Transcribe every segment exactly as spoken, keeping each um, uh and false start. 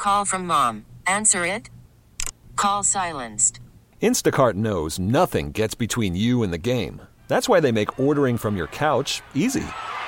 Call from mom. Answer it. Call silenced. Instacart knows nothing gets between you and the game. That's why they make ordering from your couch easy.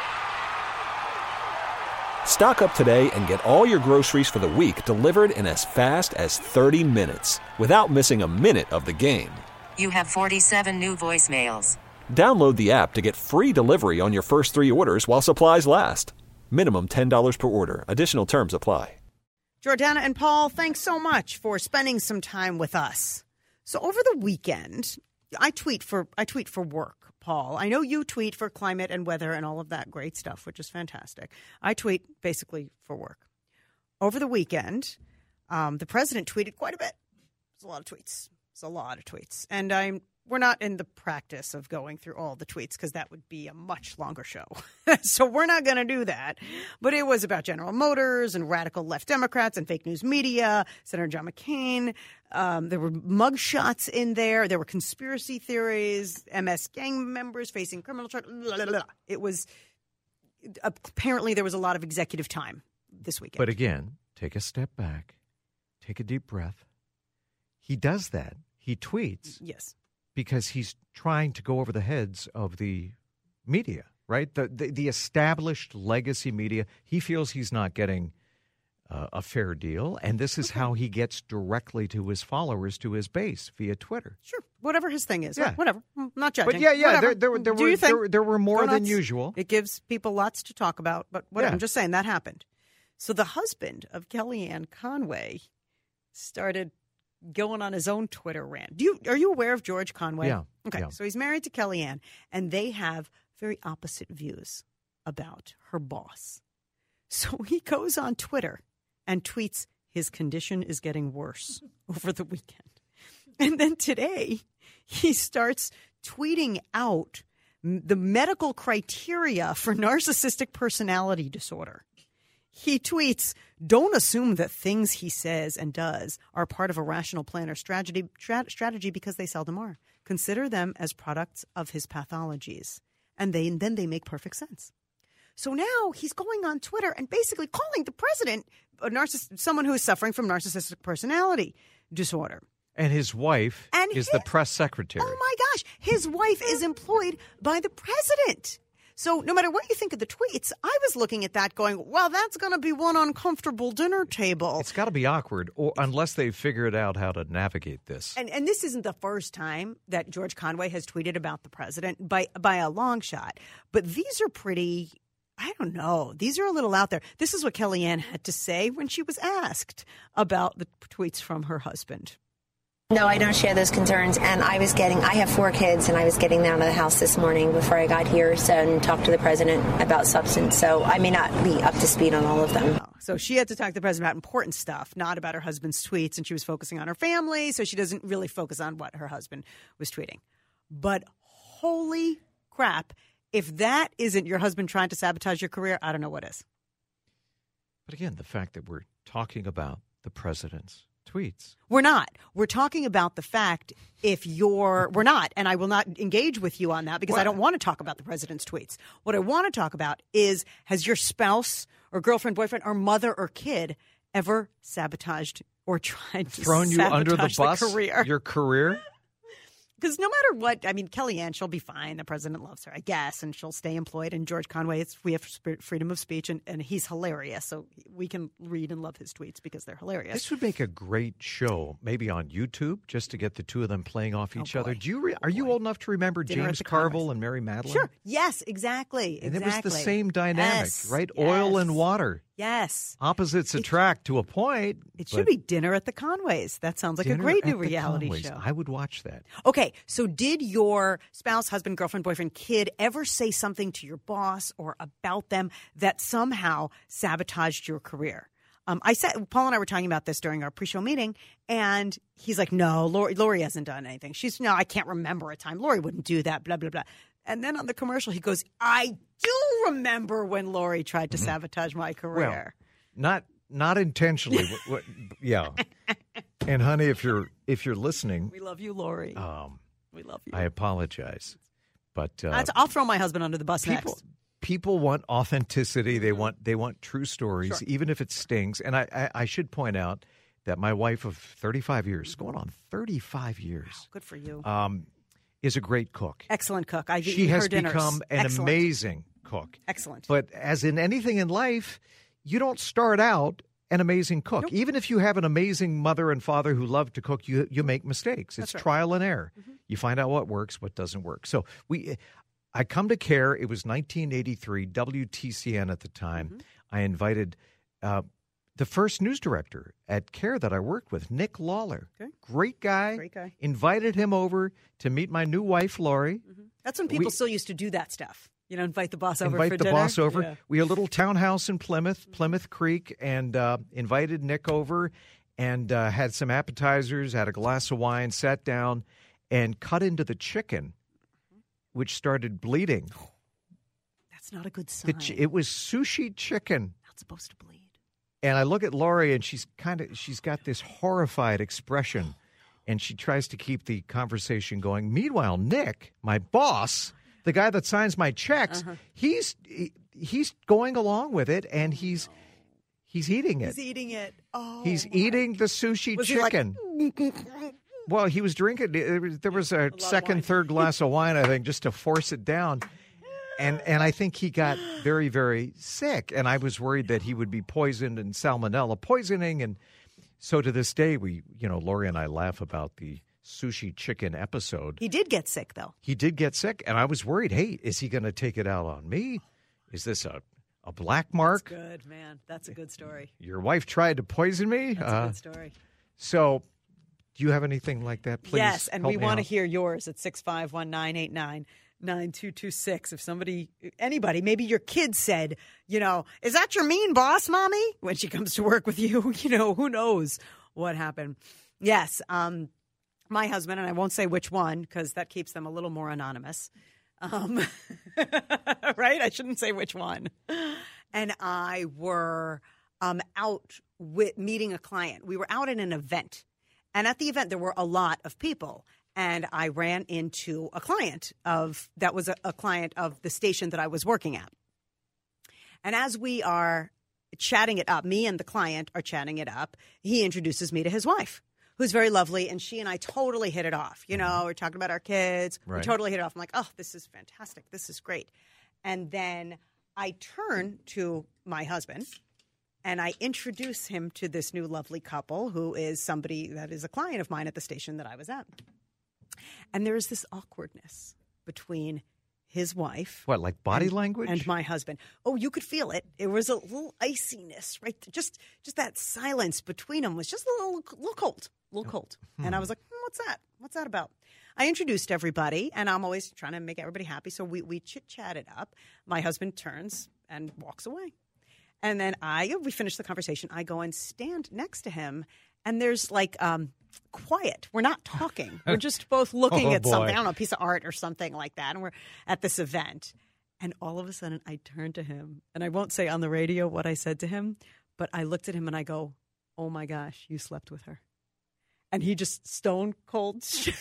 Stock up today and get all your groceries for the week delivered in as fast as thirty minutes without missing a minute of the game. You have forty-seven new voicemails. Download the app to get free delivery on your first three orders while supplies last. Minimum ten dollars per order. Additional terms apply. Jordana and Paul, thanks so much for spending some time with us. So over the weekend, I tweet for I tweet for work, Paul. I know you tweet for climate and weather and all of that great stuff, which is fantastic. I tweet basically for work. Over the weekend, um, the president tweeted quite a bit. It's a lot of tweets. It's a lot of tweets. And I'm we're not in the practice of going through all the tweets because that would be a much longer show. So we're not going to do that. But it was about General Motors and radical left Democrats and fake news media, Senator John McCain. Um, there were mug shots in there. There were conspiracy theories, M S gang members facing criminal charges. It was apparently there was a lot of executive time this weekend. But again, take a step back, take a deep breath. He does that. He tweets. Yes. Because he's trying to go over the heads of the media, right? The the, the established legacy media. He feels he's not getting uh, a fair deal, and this is how he gets directly to his followers, to his base via Twitter. Sure, whatever his thing is. Yeah. Whatever. I'm not judging. But yeah, yeah, whatever. there, there, there, Do were, you think? there, there were more Go than nuts. usual. It gives people lots to talk about, but whatever. Yeah. I'm just saying that happened. So the husband of Kellyanne Conway started going on his own Twitter rant. Do you are you aware of George Conway? Yeah. Okay. Yeah. So he's married to Kellyanne, and they have very opposite views about her boss. So he goes on Twitter and tweets his condition is getting worse over the weekend. And then today he starts tweeting out the medical criteria for narcissistic personality disorder. He tweets, don't assume that things he says and does are part of a rational plan or strategy, tra- strategy because they seldom are. Consider them as products of his pathologies. And they, then they make perfect sense. So now he's going on Twitter and basically calling the president a narciss- someone who is suffering from narcissistic personality disorder. And his wife And is his- the press secretary. Oh, my gosh. His wife is employed by the president. So no matter what you think of the tweets, I was looking at that going, well, that's going to be one uncomfortable dinner table. It's got to be awkward, or unless they figured out how to navigate this. And and this isn't the first time that George Conway has tweeted about the president by by a long shot. But these are pretty, I don't know, these are a little out there. This is what Kellyanne had to say when she was asked about the tweets from her husband. No, I don't share those concerns, and I was getting, I have four kids, and I was getting down to the house this morning before I got here so, and talked to the president about substance, so I may not be up to speed on all of them. So she had to talk to the president about important stuff, not about her husband's tweets, and she was focusing on her family, so she doesn't really focus on what her husband was tweeting. But holy crap, if that isn't your husband trying to sabotage your career, I don't know what is. But again, the fact that we're talking about the president's tweets. We're not. We're talking about the fact if you're – we're not, and I will not engage with you on that because Well, I don't want to talk about the president's tweets. What I want to talk about is has your spouse or girlfriend, boyfriend, or mother or kid ever sabotaged or tried to Thrown you sabotage under the bus? career? Your career? Because no matter what, I mean, Kellyanne, she'll be fine. The president loves her, I guess, and she'll stay employed. And George Conway, it's, we have freedom of speech, and, and he's hilarious. So we can read and love his tweets because they're hilarious. This would make a great show, maybe on YouTube, just to get the two of them playing off each Oh, other. boy. Do you? Re- are Oh, you boy. old enough to remember Dinner at James the Carville Congress. and Mary Madeline? Sure. Yes, exactly. And exactly. it was the same dynamic, Yes, right? yes. Oil and water. Yes. Opposites attract to a point. It but should be Dinner at the Conways. That sounds like a Dinner great at new the reality Conways. show. I would watch that. Okay, so did your spouse, husband, girlfriend, boyfriend, kid ever say something to your boss or about them that somehow sabotaged your career? Um, I said Paul and I were talking about this during our pre-show meeting, and he's like, "No, Lori, Lori hasn't done anything. She's no, I can't remember a time. Lori wouldn't do that." Blah blah blah. And then on the commercial, he goes, "I do remember when Lori tried to sabotage my career." Well, not not intentionally. what, what, yeah. And honey, if you're if you're listening, We love you, Lori. um, we love you. I apologize, but uh, That's, I'll throw my husband under the bus people next. people want authenticity. They want they want true stories, Sure. even if it stings. And I, I, I should point out that my wife of thirty-five years, going on thirty-five years, Good for you. um, is a great cook. Excellent cook. I've She eaten has her dinners. become an Excellent. amazing cook. Excellent. But as in anything in life, you don't start out an amazing cook. Nope. Even if you have an amazing mother and father who love to cook, you you make mistakes. It's That's right. trial and error. Mm-hmm. You find out what works, what doesn't work. So we, I come to CARE. It was nineteen eighty-three, W T C N at the time. Mm-hmm. I invited uh, the first news director at CARE that I worked with, Nick Lawler. Okay. Great guy. Great guy. Invited him over to meet my new wife, Lori. That's when people we- still used to do that stuff. You know, invite the boss over invite for the dinner. boss over. Yeah. We had a little townhouse in Plymouth, Plymouth Creek, and uh, invited Nick over and uh, had some appetizers, had a glass of wine, sat down, and cut into the chicken, which started bleeding. That's not a good The sign. chi- it was sushi chicken. Not supposed to bleed. And I look at Lori, and she's kind of she's got this horrified expression, and she tries to keep the conversation going. Meanwhile, Nick, my boss, the guy that signs my checks, Uh-huh. he's he, he's going along with it, and he's he's eating it. He's eating it. Oh, He's my- eating the sushi Was he like, chicken. Well, he was drinking. There was, there was a of wine. second, third glass of wine, I think, just to force it down. And and I think he got very, very sick. And I was worried that he would be poisoned and salmonella poisoning. And so to this day, we, you know, Lori and I laugh about the sushi chicken episode. He did get sick, though. He did get sick, and I was worried. Hey, is he going to take it out on me? Is this a, a black mark? Good, man. That's a good story. Your wife tried to poison me? That's Uh, a good story. So, do you have anything like that? Please. Yes, and help we me want to out. hear yours at six five one, nine eight nine, nine two two six. If somebody, anybody, maybe your kid said, you know, is that your mean boss, mommy? When she comes to work with you, you know, who knows what happened. Yes, um, my husband, and I won't say which one because that keeps them a little more anonymous. Um, right? I shouldn't say which one. And I were um, out with meeting a client. We were out at an event. And at the event, there were a lot of people. And I ran into a client of that was a, a client of the station that I was working at. And as we are chatting it up, me and the client are chatting it up, he introduces me to his wife, who's very lovely. And she and I totally hit it off. You know, we're talking about our kids. We Right. totally hit it off. I'm like, oh, this is fantastic. This is great. And then I turn to my husband and I introduce him to this new lovely couple who is somebody that is a client of mine at the station that I was at. And there is this awkwardness between his wife. What, like body and- language? And my husband. Oh, you could feel it. It was a little iciness, right? Just just that silence between them was just a little, little cold, a little cold. And I was like, hmm, what's that? What's that about? I introduced everybody, and I'm always trying to make everybody happy. So we, we chit-chatted up. My husband turns and walks away. And then I, we finish the conversation. I go and stand next to him, and there's like um, quiet. We're not talking. We're just both looking Oh, at something. boy. I don't know, a piece of art or something like that. And we're at this event. And all of a sudden, I turn to him, and I won't say on the radio what I said to him, but I looked at him and I go, oh my gosh, you slept with her. And he just stone cold,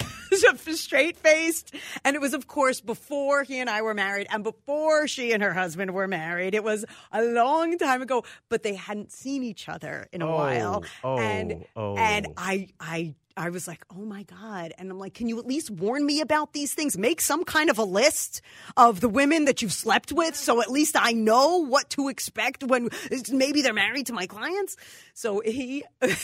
straight faced. And it was, of course, before he and I were married and before she and her husband were married. It was a long time ago, but they hadn't seen each other in a Oh, while. oh, and oh. and I I I was like, oh my God. And I'm like, can you at least warn me about these things? Make some kind of a list of the women that you've slept with so at least I know what to expect when maybe they're married to my clients. So he.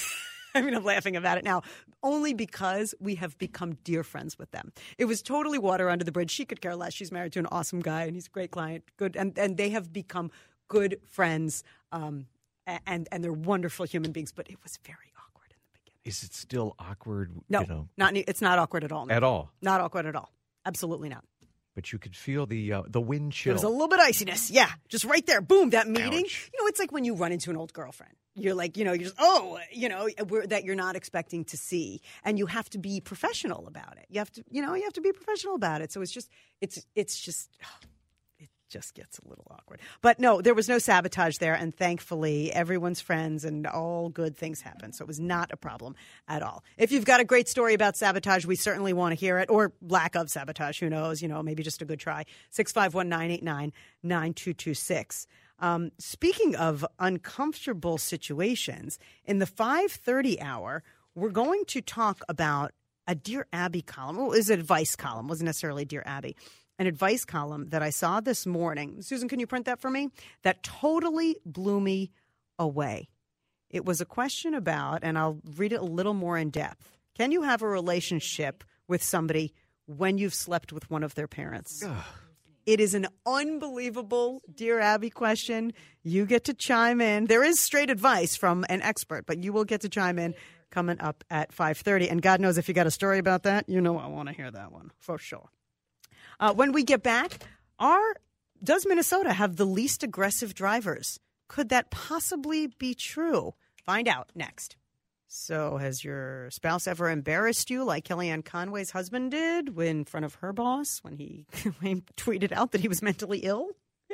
I mean, I'm laughing about it now, only because we have become dear friends with them. It was totally water under the bridge. She could care less. She's married to an awesome guy, and he's a great client. Good, and, and they have become good friends, um, and and they're wonderful human beings. But it was very awkward in the beginning. Is it still awkward? No, You know, not it's not awkward at all. no. at all. Not awkward at all. Absolutely not. But you could feel the uh, the wind chill. There was a little bit of iciness. Yeah. Just right there. Boom. That meeting. Ouch. You know, it's like when you run into an old girlfriend. You're like, you know, you're just, oh, you know, we're, that you're not expecting to see. And you have to be professional about it. You have to, you know, you have to be professional about it. So it's just, it's, it's just, it just gets a little awkward. But no, there was no sabotage there, and thankfully everyone's friends and all good things happen. So it was not a problem at all. If you've got a great story about sabotage, we certainly want to hear it, or lack of sabotage. Who knows? You know, maybe just a good try. six five one, nine eight nine, nine two two six. Um, speaking of uncomfortable situations, in the five thirty hour, we're going to talk about a Dear Abby column. Well, it was an advice column. It wasn't necessarily Dear Abby. An advice column that I saw this morning. Susan, can you print that for me? That totally blew me away. It was a question about, and I'll read it a little more in depth. Can you have a relationship with somebody when you've slept with one of their parents? It is an unbelievable Dear Abby question. You get to chime in. There is straight advice from an expert, but you will get to chime in coming up at five thirty. And God knows if you got a story about that, you know I want to hear that one for sure. Uh, when we get back, are, does Minnesota have the least aggressive drivers? Could that possibly be true? Find out next. So has your spouse ever embarrassed you like Kellyanne Conway's husband did in front of her boss when he tweeted out that he was mentally ill?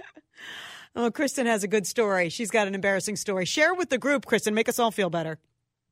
Oh, Kristen has a good story. She's got an embarrassing story. Share with the group, Kristen. Make us all feel better.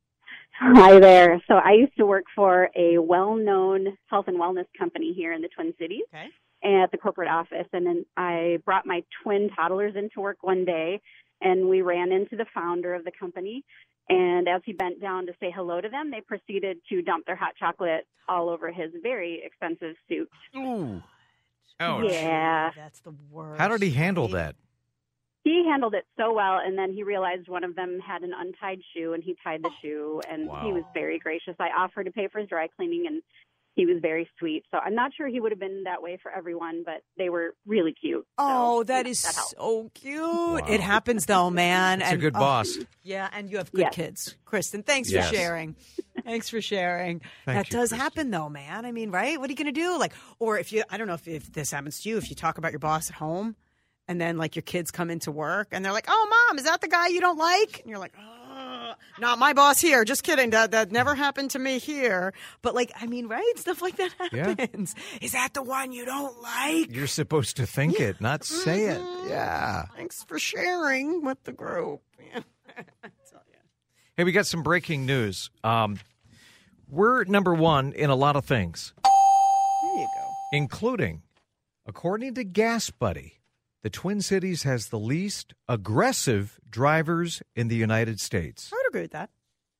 Hi there. So I used to work for a well-known health and wellness company here in the Twin Cities Okay. at the corporate office. And then I brought my twin toddlers into work one day, and we ran into the founder of the company. And as he bent down to say hello to them, they proceeded to dump their hot chocolate all over his very expensive suit. Ooh. Ouch. Yeah. That's the worst. How did he handle that? He handled it so well, and then he realized one of them had an untied shoe, and he tied the shoe, and Wow. he was very gracious. I offered to pay for his dry cleaning, and he was very sweet. So I'm not sure he would have been that way for everyone, but they were really cute. Oh, so, that yeah, is that helped. so cute. Wow. It happens, though, man. That's a And- good oh, boss. Yeah, and you have good Yes. kids. Kristen, thanks Yes. for sharing. Thanks for sharing. Thank that you, does Kristen. happen, though, man. I mean, right? What are you going to do? Like, or if you, I don't know if, if this happens to you, if you talk about your boss at home and then, like, your kids come into work and they're like, oh, Mom, is that the guy you don't like? And you're like, oh, not my boss here. Just kidding. That, that never happened to me here. But, like, I mean, right? Stuff like that Yeah. happens. Is that the one you don't like? You're supposed to think it, not say it. Mhm. Yeah. Thanks for sharing with the group. Yeah. Hey, we got some breaking news. Um, we're number one in a lot of things, There you go. including, according to Gas Buddy, the Twin Cities has the least aggressive drivers in the United States. I would agree with that.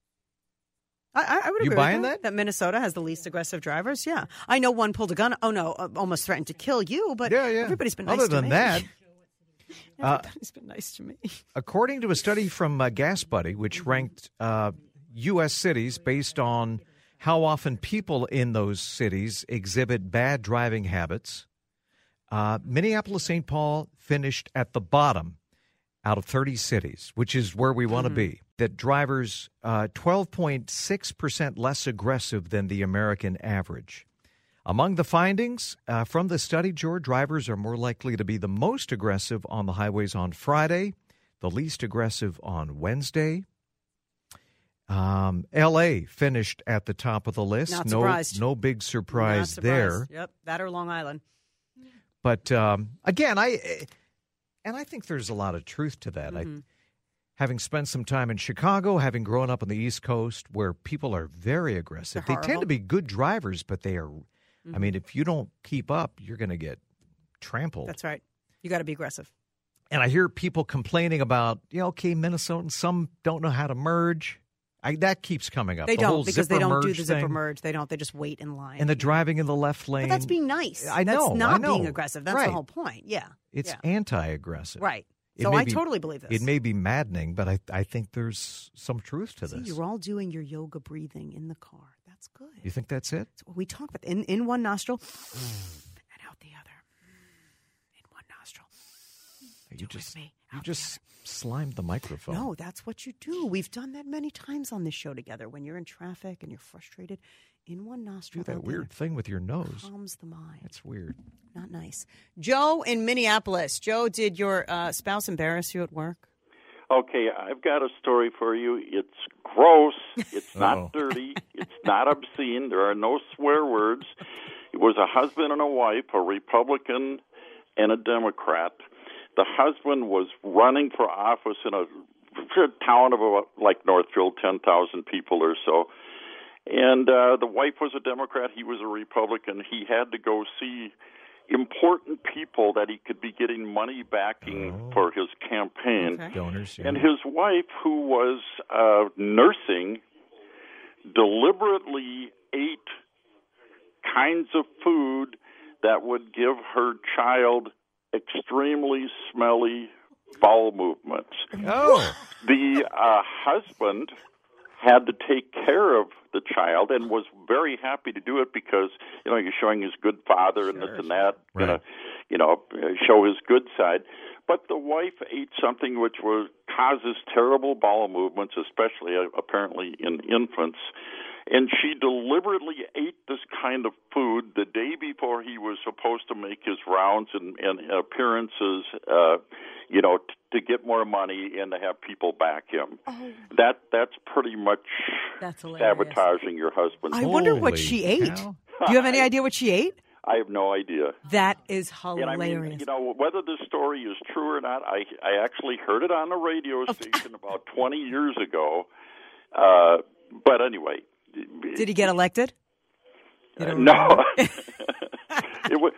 I, I, I would You agree buying with that? That Minnesota has the least aggressive drivers. Yeah, I know one pulled a gun. Oh no, uh, almost threatened to kill you. But Yeah, yeah. everybody's been nice Other to than me. that, uh, Everybody's been nice to me. according to a study from uh, Gas Buddy, which ranked uh, U S cities based on how often people in those cities exhibit bad driving habits, uh, Minneapolis Saint Paul finished at the bottom out of thirty cities, which is where we want to be. That drivers uh, twelve point six percent less aggressive than the American average. Among the findings uh, from the study, George, drivers are more likely to be the most aggressive on the highways on Friday, the least aggressive on Wednesday. Um, L A finished at the top of the list. Not no, surprised. no big Not surprise surprised. there. Yep, that or Long Island. But um, again, I and I think there's a lot of truth to that. Mm-hmm. I, having spent some time in Chicago, having grown up on the East Coast, where people are very aggressive, They're they tend horrible. to be good drivers, but they are. I mean, if you don't keep up, you're going to get trampled. That's right. You got to be aggressive. And I hear people complaining about, you know, okay, Minnesotans, some don't know how to merge. I, that keeps coming up. They the don't whole because they zipper don't do merge the zipper thing. merge. They don't. They just wait in line. And the driving in the left lane. but that's being nice. I That's know, not I know. being aggressive. That's Right. the whole point. Yeah. It's yeah. anti-aggressive. Right. It So may I be- totally believe this. It may be maddening, but I, I think there's some truth to See, this. you're all doing your yoga breathing in the car. That's good. You think that's it? That's what we talk about. In in one nostril and out the other. In one nostril. You Do it just with me. you Out the just slimed the microphone. No, that's what you do. We've done that many times on this show together. When you're in traffic and you're frustrated, in one Do nostril. that out the weird other. thing with your nose. Calms the mind. That's weird. Not nice. Joe in Minneapolis. Joe, did your uh, spouse embarrass you at work? Okay, I've got a story for you. It's gross. It's Uh-oh. not dirty. It's not obscene. There are no swear words. It was a husband and a wife, a Republican and a Democrat. The husband was running for office in a, a town of about, like Northfield, ten thousand people or so. And uh, the wife was a Democrat. He was a Republican. He had to go see important people that he could be getting money backing oh. for his campaign. Okay. Donors. Yeah. And his wife, who was uh, nursing, deliberately ate kinds of food that would give her child extremely smelly bowel movements. Oh. The uh, husband had to take care of the child and was very happy to do it because, you know, you're showing his good father and sure, this and that, right. gonna, you know, show his good side. But the wife ate something which was causes terrible bowel movements, especially uh, apparently in infants. And she deliberately ate this kind of food the day before he was supposed to make his rounds and, and appearances, uh, you know, t- to get more money and to have people back him. Oh. That that's pretty much that's sabotaging your husband. I wonder Holy what she ate. Cow. Do you have any idea what she ate? I have no idea. That is hilarious. And I mean, you know, whether this story is true or not, I I actually heard it on a radio station about twenty years ago. Uh, but anyway. Did he get elected? Uh, no. it w-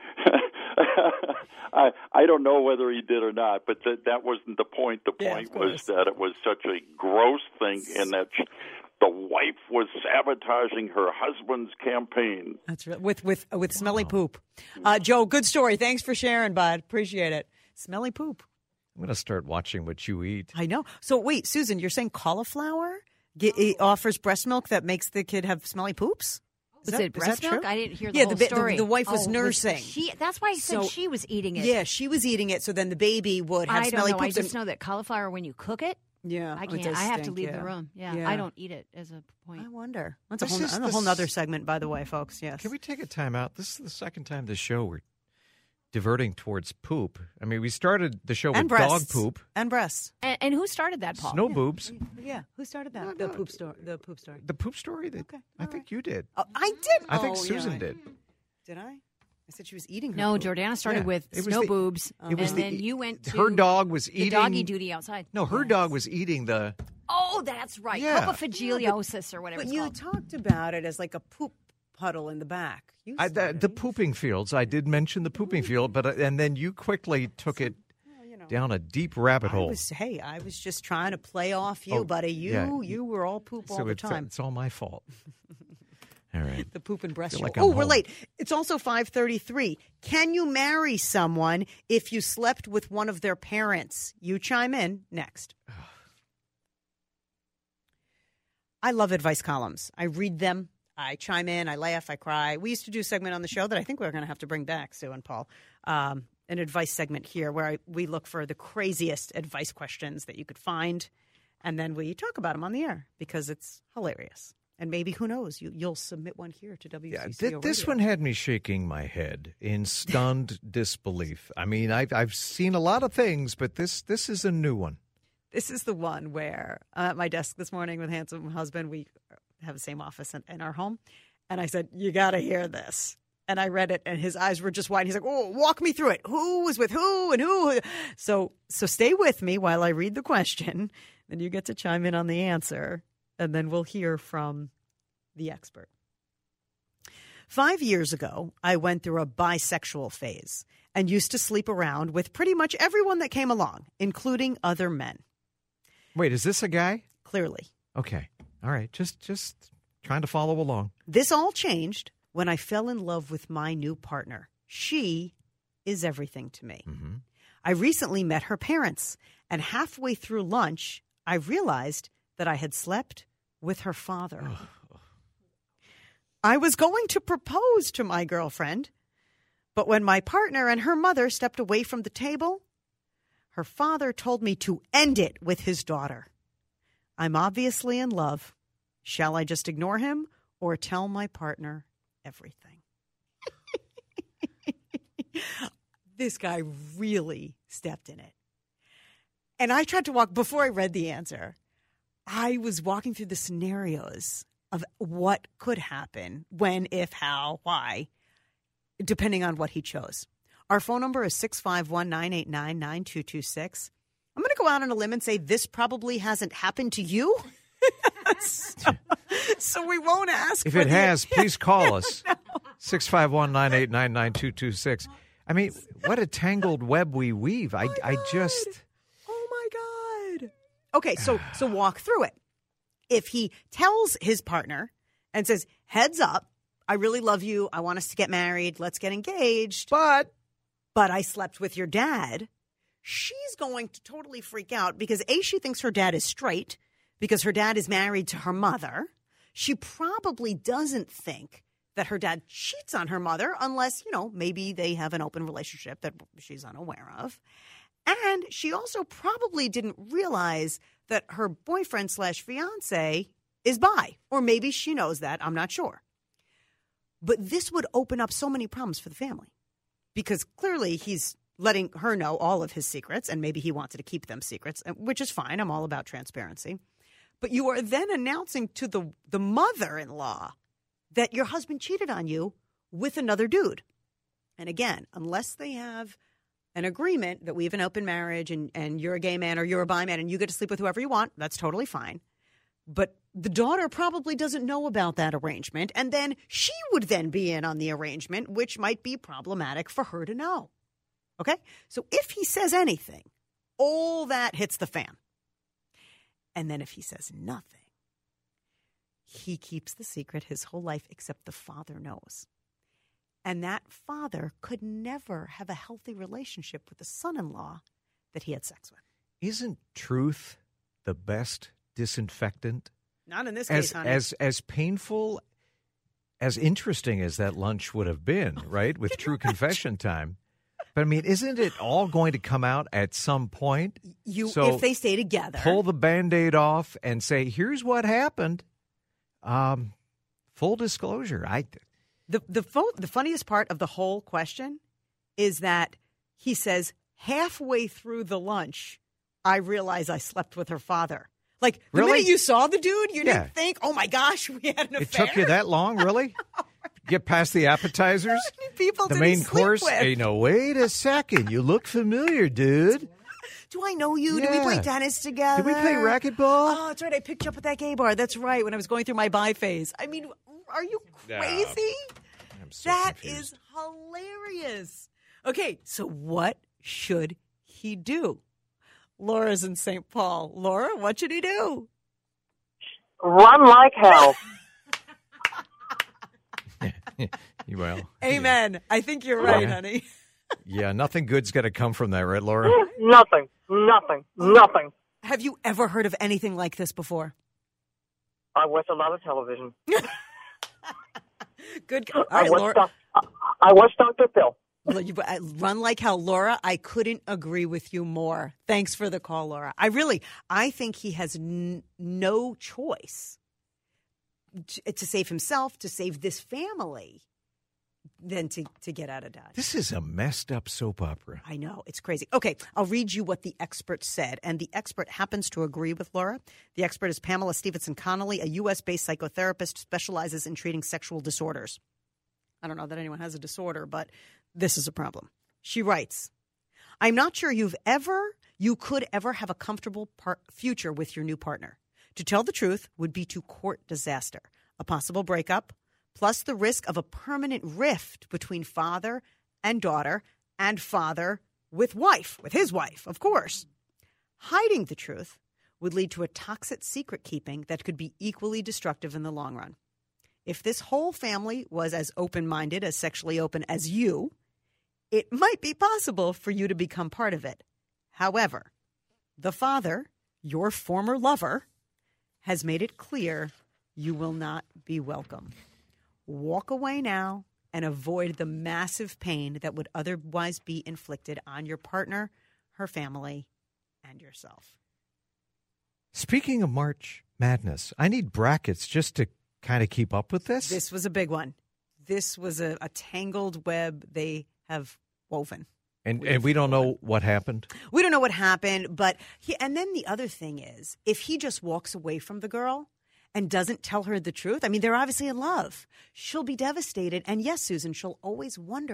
I I don't know whether he did or not, but that that wasn't the point. The yeah, point was that it was such a gross thing, and that she, the wife was sabotaging her husband's campaign. That's right. With with with smelly poop. Uh, Joe, good story. Thanks for sharing, bud. Appreciate it. Smelly poop. I'm going to start watching what you eat. I know. So wait, Susan, you're saying cauliflower Get, it offers breast milk that makes the kid have smelly poops? Is Was that, it breast milk? True? I didn't hear the yeah, whole the, story. The, the wife was oh, nursing. Was she, that's why I said so, she was eating it. Yeah, she was eating it, so then the baby would have I smelly don't know. poops. I just know that cauliflower, when you cook it, yeah, I it can't. does I have stink, to leave yeah. the room. Yeah, yeah, I don't eat it as a point. I wonder. That's This a whole, is that's a the whole s- nother segment, by the way, folks. Yes. Can we take a time out? This is the second time this show we're diverting towards poop. I mean, we started the show and with breasts. dog poop. And breasts. And, and who started that, Paul? Snow yeah. boobs. Yeah. Who started that? No, the no, poop story. The poop story. The poop story? That, Okay, I all think right. you did. Oh, I did. I think Oh, Susan yeah. did. Did I? I said she was eating her No, poop. Jordana started Yeah. with It was snow the- boobs, it was and the- then you went to Her dog was the eating doggy duty outside. No, her Yes. dog was eating the. Oh, that's right. Yeah. Coprophagioliosis or whatever But it's you called. talked about it as like a poop puddle in the back. You I, said the, it. the pooping fields. I did mention the pooping field, but uh, and then you quickly took it Well, you know. down a deep rabbit I hole. was, hey, I was just trying to play off you, Oh, buddy. You yeah. you were all poop so all the it's, time. it's all my fault. All right. The poop and breast Feel show. like Oh, I'm we're home. late. It's also five thirty-three. Can you marry someone if you slept with one of their parents? You chime in next. I love advice columns. I read them. I chime in. I laugh. I cry. We used to do a segment on the show that I think we're going to have to bring back, Sue and Paul. Um, an advice segment here where I, we look for the craziest advice questions that you could find, and then we talk about them on the air because it's hilarious. And maybe, who knows, you, you'll submit one here to W C C O Yeah, th- this Radio. one had me shaking my head in stunned disbelief. I mean, I've I've seen a lot of things, but this this is a new one. This is the one where I'm at my desk this morning with handsome husband. We have the same office in, in our home. And I said, you got to hear this. And I read it, and his eyes were just wide. He's like, oh, walk me through it. Who was with who and who? So, so stay with me while I read the question. Then you get to chime in on the answer, and then we'll hear from the expert. Five years ago, I went through a bisexual phase and used to sleep around with pretty much everyone that came along, including other men. Wait, is this a guy? Clearly. Okay. All right. Just just trying to follow along. This all changed when I fell in love with my new partner. She is everything to me. Mm-hmm. I recently met her parents, and halfway through lunch, I realized that I had slept with her father. I was going to propose to my girlfriend, but when my partner and her mother stepped away from the table, her father told me to end it with his daughter. I'm obviously in love. Shall I just ignore him or tell my partner everything? This guy really stepped in it. And I tried to walk, before I read the answer, I was walking through the scenarios of what could happen, when, if, how, why, depending on what he chose. Our phone number is six five one, nine eight nine, nine two two six. I'm going to go out on a limb and say this probably hasn't happened to you. so, so we won't ask. If for it the- has, please call us. six five one, nine eight nine, nine two two six. I mean, what a tangled web we weave. I, I just... Oh, my God. Okay, so so walk through it. If he tells his partner and says, heads up, I really love you. I want us to get married. Let's get engaged. But... But I slept with your dad. She's going to totally freak out because, A, she thinks her dad is straight because her dad is married to her mother. She probably doesn't think that her dad cheats on her mother unless, you know, maybe they have an open relationship that she's unaware of. And she also probably didn't realize that her boyfriend slash fiance is bi. Or maybe she knows that. I'm not sure. But this would open up so many problems for the family because clearly he's letting her know all of his secrets, and maybe he wanted to keep them secrets, which is fine. I'm all about transparency. But you are then announcing to the, the mother-in-law that your husband cheated on you with another dude. And again, unless they have an agreement that we have an open marriage and, and you're a gay man or you're a bi man and you get to sleep with whoever you want, that's totally fine. But the daughter probably doesn't know about that arrangement, and then she would then be in on the arrangement, which might be problematic for her to know. Okay? So if he says anything, all that hits the fan. And then if he says nothing, he keeps the secret his whole life except the father knows. And that father could never have a healthy relationship with the son-in-law that he had sex with. Isn't truth the best disinfectant? Not in this As case, honey. as as painful, as interesting as that lunch would have been, right? With true confession time. But I mean, isn't it all going to come out at some point? You, So if they stay together. pull the Band-Aid off and say, here's what happened. Um, full disclosure. I The the fo- the funniest part of the whole question is that he says halfway through the lunch, I realize I slept with her father. Like the Really? minute you saw the dude, you Yeah. didn't think, oh my gosh, we had an It affair. took you that long, really? Get past the appetizers? How many people The did main he sleep course? with? Hey, no, wait a second. You look familiar, dude. Do I know you? Did we Yeah. play tennis together? Did we play racquetball? Oh, that's right. I picked you up at that gay bar. That's right. When I was going through my bi phase. I mean, are you crazy? I'm so That confused. is hilarious. Okay, so what should he do? Laura's in Saint Paul. Laura, what should he do? Run like hell. Well, Amen. I think you're right, Yeah. honey. yeah, nothing good's going to come from that, right, Laura? Nothing. Nothing. Nothing. Have you ever heard of anything like this before? I watch a lot of television. Good. All I right, watch Laura. doc- I watch Doctor Phil. Well, you- uh, Run like hell, Laura. I couldn't agree with you more. Thanks for the call, Laura. I really, I think he has n- no choice to, to save himself, to save this family, than to, to get out of Dodge. This is a messed up soap opera. I know. It's crazy. Okay, I'll read you what the expert said. And the expert happens to agree with Laura. The expert is Pamela Stevenson Connolly, a U S-based psychotherapist, specializes in treating sexual disorders. I don't know that anyone has a disorder, but this is a problem. She writes, I'm not sure you've ever, you could ever have a comfortable par- future with your new partner. To tell the truth would be to court disaster, a possible breakup, plus the risk of a permanent rift between father and daughter and father with wife, with his wife, of course. Hiding the truth would lead to a toxic secret keeping that could be equally destructive in the long run. If this whole family was as open-minded, as sexually open as you, it might be possible for you to become part of it. However, the father, your former lover, has made it clear you will not be welcome. Walk away now and avoid the massive pain that would otherwise be inflicted on your partner, her family, and yourself. Speaking of March Madness, I need brackets just to kind of keep up with this. This was a big one. This was a, a tangled web they have woven. and and we don't know what happened. We don't know what happened, but he, and then the other thing is, if he just walks away from the girl and doesn't tell her the truth, I mean, they're obviously in love. She'll be devastated. And yes, Susan, she'll always wonder, like,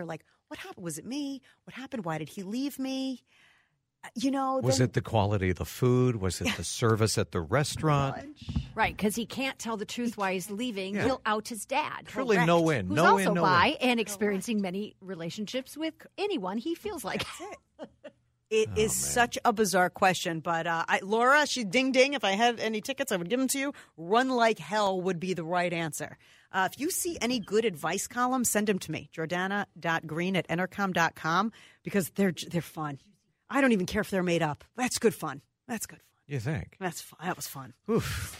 what happened? Was it me? What happened? Why did he leave me? You know, was then, it the quality of the food? Was it the service at the restaurant? Right, because he can't tell the truth why he's leaving. Yeah. He'll out his dad. Truly no win. Who's No also in, no bi win. and experiencing many relationships with anyone he feels like. It Oh, is such a bizarre question, but uh, I, Laura, she ding ding. If I had any tickets, I would give them to you. Run like hell would be the right answer. Uh, if you see any good advice columns, send them to me, Jordana dot green at entercom dot com, because they're they're fun. I don't even care if they're made up. That's good fun. That's good fun. You think? That's fun. That was fun. Oof.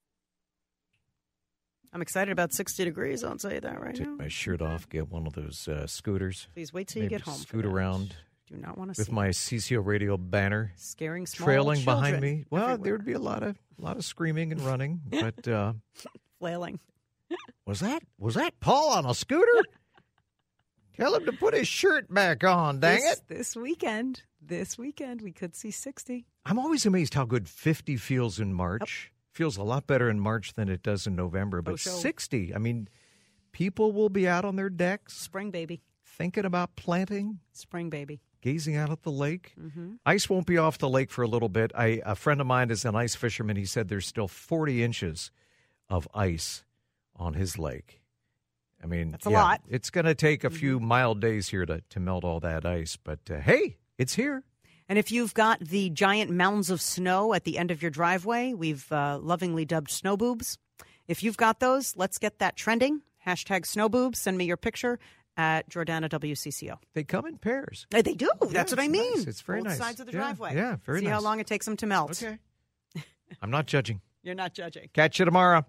I'm excited about sixty degrees. I'll tell you that right Take now. my shirt off, get one of those uh, scooters. Please wait till you Maybe get home. for Scoot that. around Do not want to with see my C C O radio banner scaring small trailing behind children me. Well, everywhere. there would be a lot of a lot of screaming and running, but uh, flailing. was that was that Paul on a scooter? Tell him to put his shirt back on, dang this, it. This weekend, this weekend, we could see sixty. I'm always amazed how good fifty feels in March. Feels a lot better in March than it does in November. But Oh, so- sixty, I mean, people will be out on their decks Spring, baby. thinking about planting, Spring, baby. gazing out at the lake. Mm-hmm. Ice won't be off the lake for a little bit. I, a friend of mine is an ice fisherman. He said there's still forty inches of ice on his lake. I mean, That's a yeah, lot. It's going to take a few mild days here to, to melt all that ice. But uh, hey, it's here. And if you've got the giant mounds of snow at the end of your driveway, we've uh, lovingly dubbed snow boobs. If you've got those, let's get that trending. Hashtag snow boobs. Send me your picture at Jordana W C C O. They come in pairs. Uh, They do. Yeah, That's what I it's mean. nice. It's very Both nice. sides of the Yeah, driveway. yeah, very See nice. how long it takes them to melt. Okay. I'm not judging. You're not judging. Catch you tomorrow.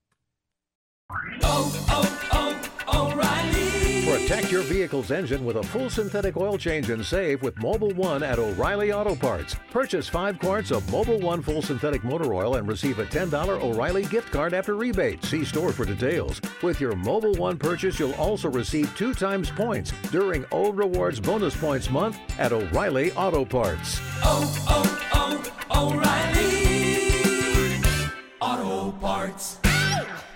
Protect your vehicle's engine with a full synthetic oil change and save with Mobile One at O'Reilly Auto Parts. Purchase five quarts of Mobile One full synthetic motor oil and receive a ten dollars O'Reilly gift card after rebate. See store for details. With your Mobile One purchase, you'll also receive two times points during O Rewards Bonus Points Month at O'Reilly Auto Parts. Oh, oh, oh, O'Reilly Auto Parts.